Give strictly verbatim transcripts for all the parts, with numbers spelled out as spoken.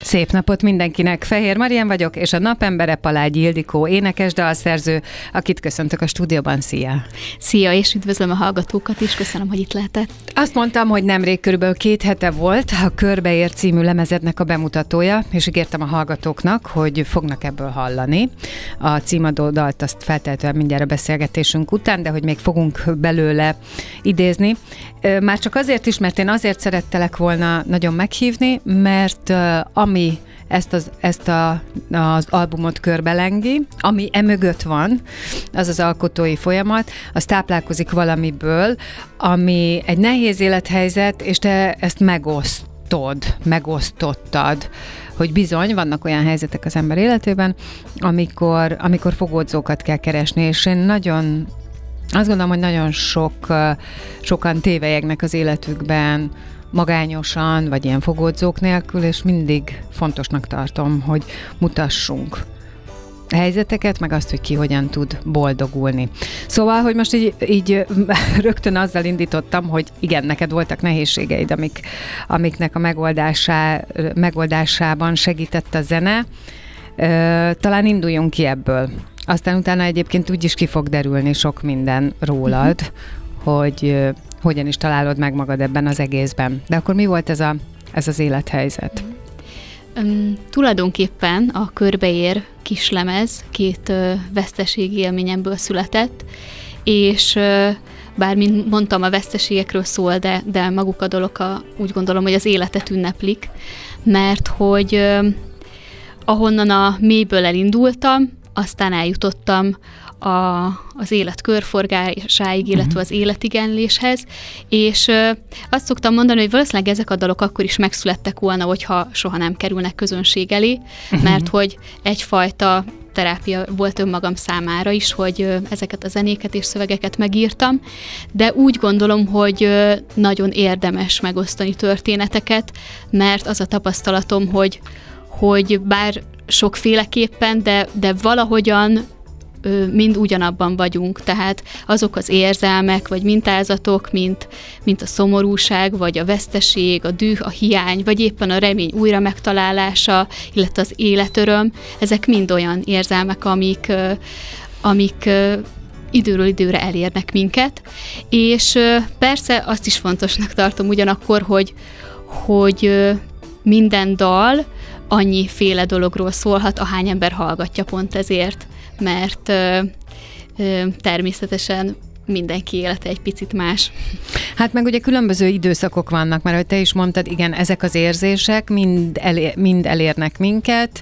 Szép napot mindenkinek! Fehér Marian vagyok, és a napembere Palágyi Ildikó énekes dalszerző, akit köszöntök a stúdióban. Szia! Szia, és üdvözlöm a hallgatókat is, köszönöm, hogy itt lehetett. Azt mondtam, hogy nemrég körülbelül két hete volt a Körbeér című lemezednek a bemutatója, és ígértem a hallgatóknak, hogy fognak ebből hallani. A címadó dalt azt feltétlenül mindjárt a beszélgetésünk után, de hogy még fogunk belőle idézni. Már csak azért is, mert én azért szerettelek volna nagyon meghívni, mert ami ezt, az, ezt a, az albumot körbelengi, ami emögött van, az az alkotói folyamat, az táplálkozik valamiből, ami egy nehéz élethelyzet, és te ezt megosztod, megosztottad, hogy bizony vannak olyan helyzetek az ember életében, amikor, amikor fogódzókat kell keresni, és én nagyon azt gondolom, hogy nagyon sok, sokan tévelyegnek az életükben magányosan, vagy ilyen fogódzók nélkül, és mindig fontosnak tartom, hogy mutassunk helyzeteket, meg azt, hogy ki hogyan tud boldogulni. Szóval, hogy most így, így rögtön azzal indítottam, hogy igen, neked voltak nehézségeid, amik, amiknek a megoldásá, megoldásában segített a zene. Talán induljunk ki ebből. Aztán utána egyébként úgy is ki fog derülni sok minden rólad, uh-huh. hogy hogyan is találod meg magad ebben az egészben. De akkor mi volt ez, a, ez az élethelyzet? Um, tulajdonképpen a Körbeér kislemez két uh, veszteségi élményemből született, és uh, bár mint mondtam, a veszteségekről szól, de, de maguk a dolog a, úgy gondolom, hogy az életet ünneplik, mert hogy uh, ahonnan a mélyből elindultam, aztán eljutottam a, az élet körforgásáig, illetve az életigenléshez, és ö, azt szoktam mondani, hogy valószínűleg ezek a dalok akkor is megszülettek volna, hogyha soha nem kerülnek közönség elé, uh-huh. mert hogy egyfajta terápia volt önmagam számára is, hogy ö, ezeket a zenéket és szövegeket megírtam, de úgy gondolom, hogy ö, nagyon érdemes megosztani történeteket, mert az a tapasztalatom, hogy, hogy bár sokféleképpen, de, de valahogyan ö, mind ugyanabban vagyunk, tehát azok az érzelmek, vagy mintázatok, mint, mint a szomorúság, vagy a veszteség, a düh, a hiány, vagy éppen a remény újra megtalálása, illetve az életöröm, ezek mind olyan érzelmek, amik, ö, amik ö, időről időre elérnek minket, és ö, persze azt is fontosnak tartom ugyanakkor, hogy, hogy ö, minden dal annyiféle dologról szólhat, ahány ember hallgatja pont ezért, mert ö, ö, természetesen mindenki élete egy picit más. Hát meg ugye különböző időszakok vannak, mert ahogy te is mondtad, igen, ezek az érzések mind, elér, mind elérnek minket.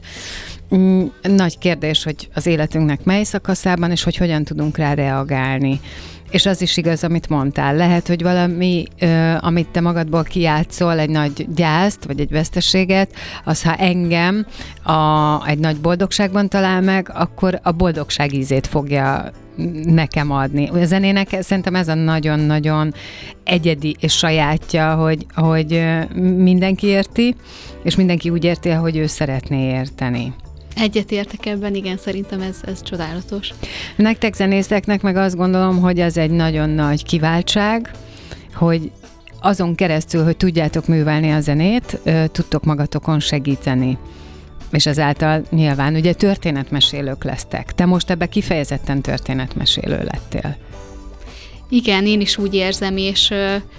Nagy kérdés, hogy az életünknek mely szakaszában, és hogy hogyan tudunk rá reagálni. És az is igaz, amit mondtál. Lehet, hogy valami, ö, amit te magadból kijátszol, egy nagy gyászt, vagy egy veszteséget, az, ha engem a, egy nagy boldogságban talál meg, akkor a boldogság ízét fogja nekem adni. A zenének szerintem ez a nagyon-nagyon egyedi és sajátja, hogy, hogy mindenki érti, és mindenki úgy érti, hogy ő szeretné érteni. Egyetértek ebben, igen, szerintem ez, ez csodálatos. Nektek zenészeknek meg azt gondolom, hogy az egy nagyon nagy kiváltság, hogy azon keresztül, hogy tudjátok művelni a zenét, tudtok magatokon segíteni. És ezáltal nyilván ugye történetmesélők lesztek. Te most ebbe kifejezetten történetmesélő lettél. Igen, én is úgy érzem, és...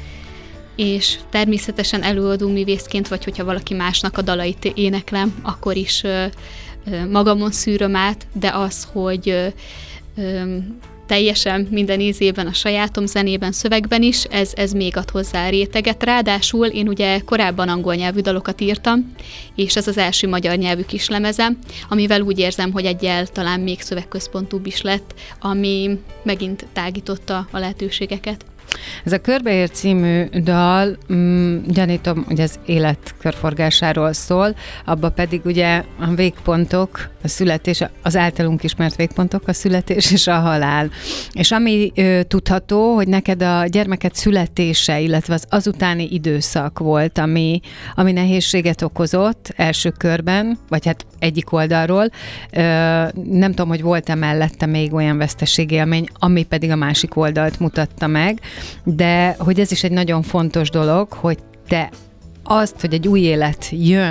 és természetesen előadó művészként, vagy hogyha valaki másnak a dalait éneklem, akkor is ö, ö, magamon szűröm át, de az, hogy ö, ö, teljesen minden ízében, a sajátom zenében, szövegben is, ez, ez még ad hozzá réteget. Ráadásul én ugye korábban angol nyelvű dalokat írtam, és ez az első magyar nyelvű kislemezem, amivel úgy érzem, hogy egyel talán még szövegközpontúbb is lett, ami megint tágította a lehetőségeket. Ez a Körbeér című dal, mm, gyanítom, hogy az élet körforgásáról szól, abba pedig ugye a végpontok, a születés, az általunk ismert végpontok, a születés és a halál. És ami ö, tudható, hogy neked a gyermeked születése, illetve az azutáni időszak volt, ami, ami nehézséget okozott első körben, vagy hát egyik oldalról. Ö, nem tudom, hogy volt-e mellette még olyan veszteségélmény, ami pedig a másik oldalt mutatta meg, de hogy ez is egy nagyon fontos dolog, hogy te azt, hogy egy új élet jön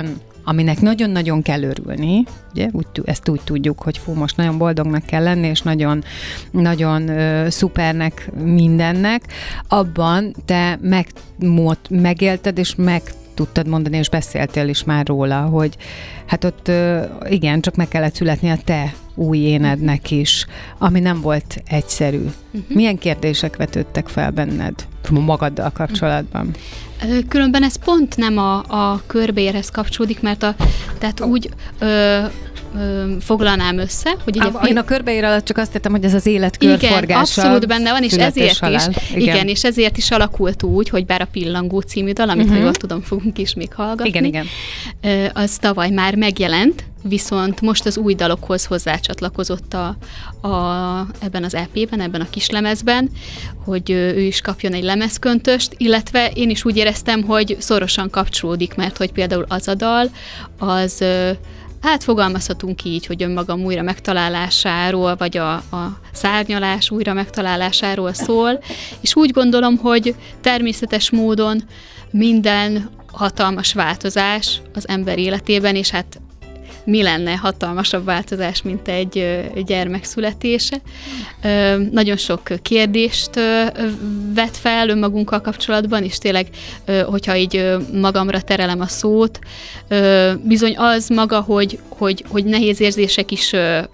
aminek nagyon-nagyon kell örülni, ugye, úgy, ezt úgy tudjuk, hogy fú, most nagyon boldognak kell lenni, és nagyon, nagyon ö, szupernek mindennek, abban te meg, megélted, és meg tudtad mondani, és beszéltél is már róla, hogy hát ott igen, csak meg kellett születni a te új énednek is, ami nem volt egyszerű. Uh-huh. Milyen kérdések vetődtek fel benned magaddal kapcsolatban? Különben ez pont nem a, a körbeérhez kapcsolódik, mert a, tehát úgy ö, ö, foglalnám össze, hogy... A, én a körbeér alatt csak azt tettem, hogy ez az élet körforgása. Igen, abszolút benne van, és ezért halál. is, igen. igen, és ezért is alakult úgy, hogy bár a Pillangó című dal, amit uh-huh. ha jól tudom, fogunk is még hallgatni. Igen, igen. Az tavaly már megjelent, viszont most az új dalokhoz hozzácsatlakozott a, a, ebben az é pében, ebben a kislemezben, hogy ő is kapjon egy lemezköntöst, illetve én is úgy éreztem, hogy szorosan kapcsolódik, mert hogy például az a dal, az hát fogalmazhatunk így, hogy önmagam újra megtalálásáról, vagy a, a szárnyalás újra megtalálásáról szól, és úgy gondolom, hogy természetes módon minden hatalmas változás az ember életében, és hát mi lenne hatalmasabb változás, mint egy gyermek születése. Nagyon sok kérdést vet fel önmagunkkal kapcsolatban, és tényleg, hogyha így magamra terelem a szót, bizony az maga, hogy, hogy, hogy nehéz érzések is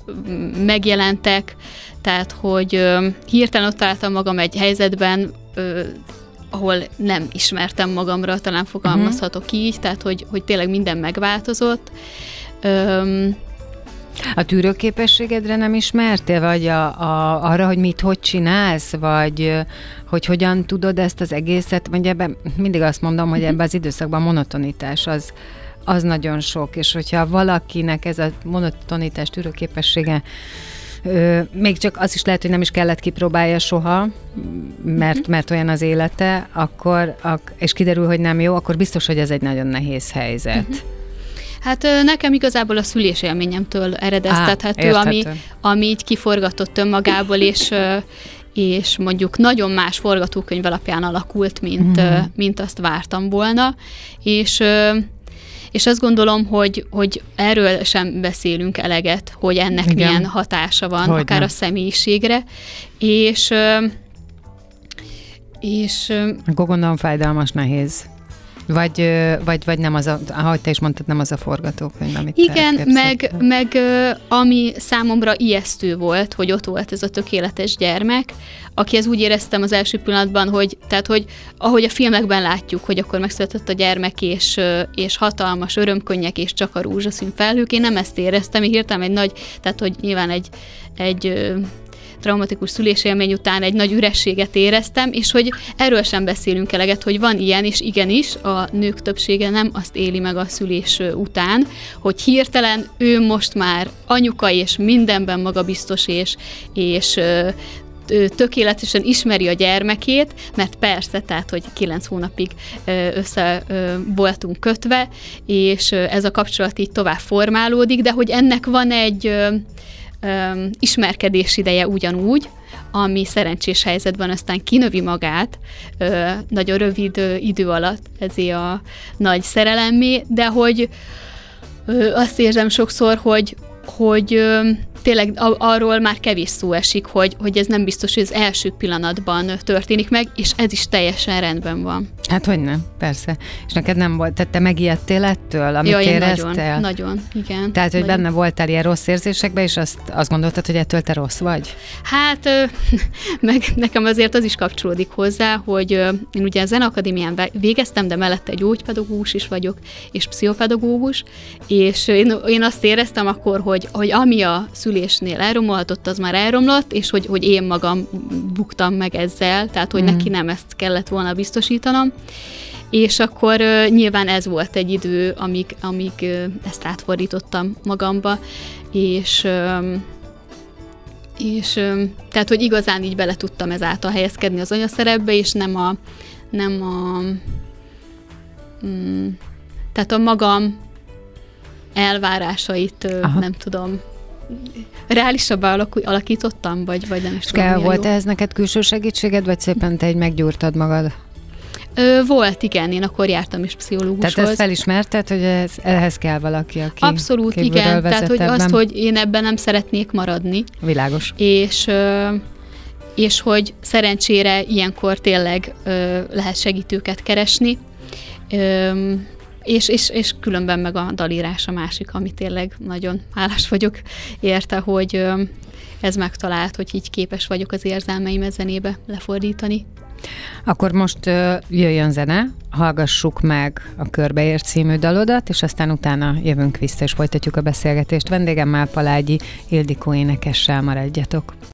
megjelentek, tehát, hogy hirtelen ott találtam magam egy helyzetben, ahol nem ismertem magamra, talán fogalmazhatok uh-huh. így, tehát, hogy, hogy tényleg minden megváltozott. Um, a tűrőképességedre nem ismertél, vagy a, a, arra, hogy mit, hogy csinálsz, vagy hogy hogyan tudod ezt az egészet, vagy ebben mindig azt mondom, hogy ebben az időszakban a monotonitás az, az nagyon sok, és hogyha valakinek ez a monotonitás tűrőképessége Ö, még csak az is lehet, hogy nem is kellett kipróbálja soha, mert, uh-huh. mert olyan az élete, akkor, ak- és kiderül, hogy nem jó, akkor biztos, hogy ez egy nagyon nehéz helyzet. Uh-huh. Hát nekem igazából a szülésélményemtől eredeztethető, Á, ami, ami így kiforgatott önmagából, és, és mondjuk nagyon más forgatókönyv alapján alakult, mint, uh-huh. mint azt vártam volna, és És azt gondolom, hogy, hogy erről sem beszélünk eleget, hogy ennek Igen. milyen hatása van, hogy akár nem. a személyiségre, és, és... Akkor gondolom fájdalmas, nehéz. Vagy, vagy, vagy nem az a, ahogy te is mondtad, nem az a forgatókönyv, amit Igen, meg, meg ami számomra ijesztő volt, hogy ott volt ez a tökéletes gyermek, akihez úgy éreztem az első pillanatban, hogy, tehát, hogy ahogy a filmekben látjuk, hogy akkor megszületett a gyermek, és, és hatalmas örömkönnyek, és csak a rózsaszín felhők, én nem ezt éreztem, én hirtelen egy nagy, tehát, hogy nyilván egy, egy traumatikus szülésélmény után egy nagy ürességet éreztem, és hogy erről sem beszélünk eleget, hogy van ilyen, és igenis, a nők többsége nem azt éli meg a szülés után, hogy hirtelen ő most már anyuka, és mindenben magabiztos, és, és tökéletesen ismeri a gyermekét, mert persze, tehát, hogy kilenc hónapig össze voltunk kötve, és ez a kapcsolat így tovább formálódik, de hogy ennek van egy Um, ismerkedés ideje ugyanúgy, ami szerencsés helyzetben aztán kinövi magát uh, nagyon rövid uh, idő alatt ezért a nagy szerelemmé, de hogy uh, azt érzem sokszor, hogy, hogy uh, tényleg arról már kevés szó esik, hogy, hogy ez nem biztos, hogy az első pillanatban történik meg, és ez is teljesen rendben van. Hát hogy nem, persze. És neked nem volt, tehát te megijedtél ettől, amit Jaj, éreztél? Nagyon, nagyon, igen. Tehát, hogy nagyon. benne voltál ilyen rossz érzésekben, és azt, azt gondoltad, hogy ettől te rossz vagy? Hát, meg nekem azért az is kapcsolódik hozzá, hogy én ugye a Zeneakadémián végeztem, de mellette egy gyógypedagógus is vagyok, és pszichopedagógus, és én, én azt éreztem akkor, hogy, hogy ami a szülésnél elromolhatott, az már elromlott, és hogy, hogy én magam buktam meg ezzel, tehát, hogy mm. neki nem ezt kellett volna biztosítanom. És akkor uh, nyilván ez volt egy idő, amíg, amíg uh, ezt átfordítottam magamba, és, um, és um, tehát, hogy igazán így bele tudtam ezáltal helyezkedni az anyaszerepbe, és nem a, nem a um, tehát a magam elvárásait, uh, nem tudom, reálisabbá alakítottam, vagy, vagy nem is tudom. Kell volt ez neked külső segítséged, vagy szépen te egy meggyúrtad magad? Ö, volt, igen, én akkor jártam is pszichológushoz. Tehát ezt felismerted, hogy ez, ehhez kell valaki, aki abszolút, igen, tehát hogy azt, hogy én ebben nem szeretnék maradni. Világos. És, és hogy szerencsére ilyenkor tényleg lehet segítőket keresni, és, és, és különben meg a dalírás a másik, ami tényleg nagyon hálás vagyok érte, hogy ez megtalált, hogy így képes vagyok az érzelmeimet zenébe lefordítani. Akkor most uh, jöjjön zene, hallgassuk meg a Körbeér című dalodat, és aztán utána jövünk vissza, és folytatjuk a beszélgetést. Vendégemmel Palágyi Ildikó énekessel, maradjatok.